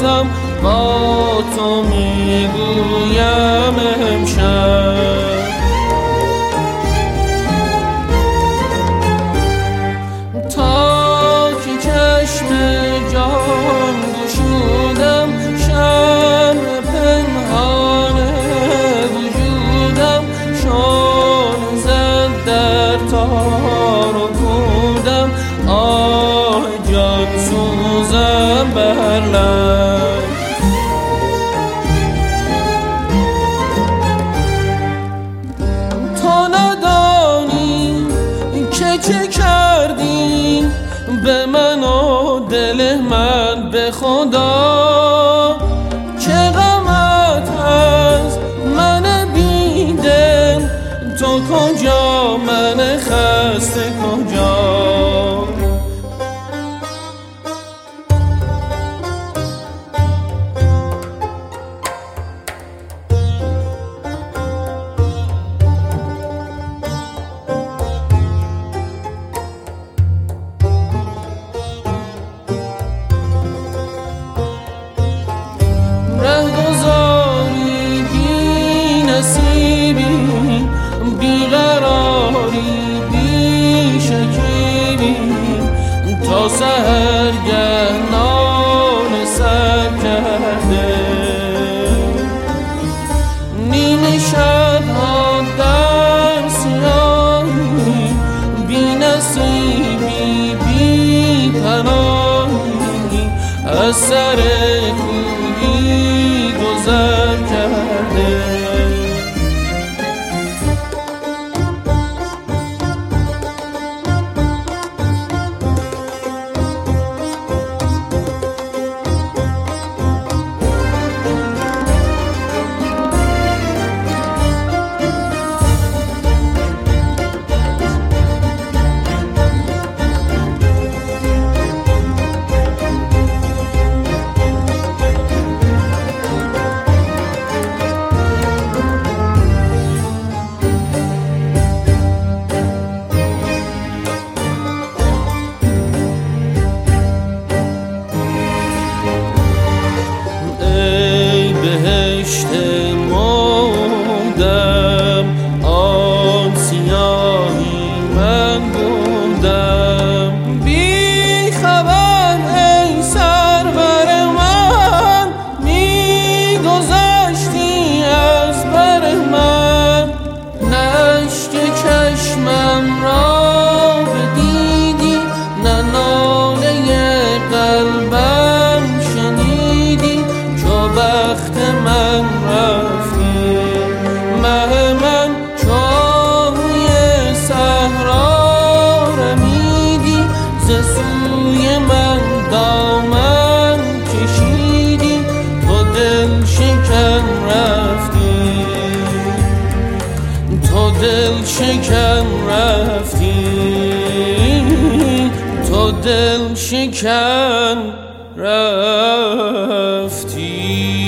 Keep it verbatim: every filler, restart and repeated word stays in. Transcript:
شدم با تو میگویم امشب. تا که چشم جان گشودم شمع پنهان وجودم شعله زد در تار و پودم آه جان سوزم بر لب. تو ندانی که چه کردی به من و دل من به خدا، چه غمت از من بیدل، تو کجا من خسته کجا. رهگذاری بی نصیبی، بیقراری بی شکیبی، تا سحرگه نان سر کرده. نیمه شبها در سیاهی، بی نصیبی بی پناهی، از سر کوهی گذر کرده. مودم آن سیاهی من بودم، بی خبر ای سرور من، می گذشتی از بر من. نه اشک چشمم را بدیدی، نه ناله قلبم شنیدی، چو بخت من رفتی مه من، چاهوی صحرا رمیدی، ز سوی من دامن کشیدی، تو دل شکن رفتی، تو دل شکن رفتی، تو دل شکن رفتی.